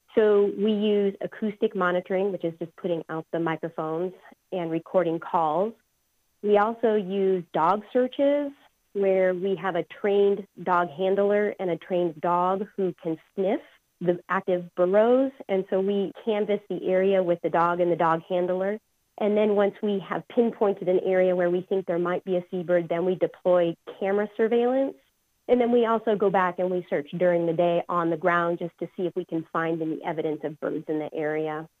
So we use acoustic monitoring, which is just putting out the microphones and recording calls. We also use dog searches where we have a trained dog handler and a trained dog who can sniff the active burrows. And so we canvass the area with the dog and the dog handler. And then once we have pinpointed an area where we think there might be a seabird, then we deploy camera surveillance. And then we also go back and we search during the day on the ground just to see if we can find any evidence of birds in the area.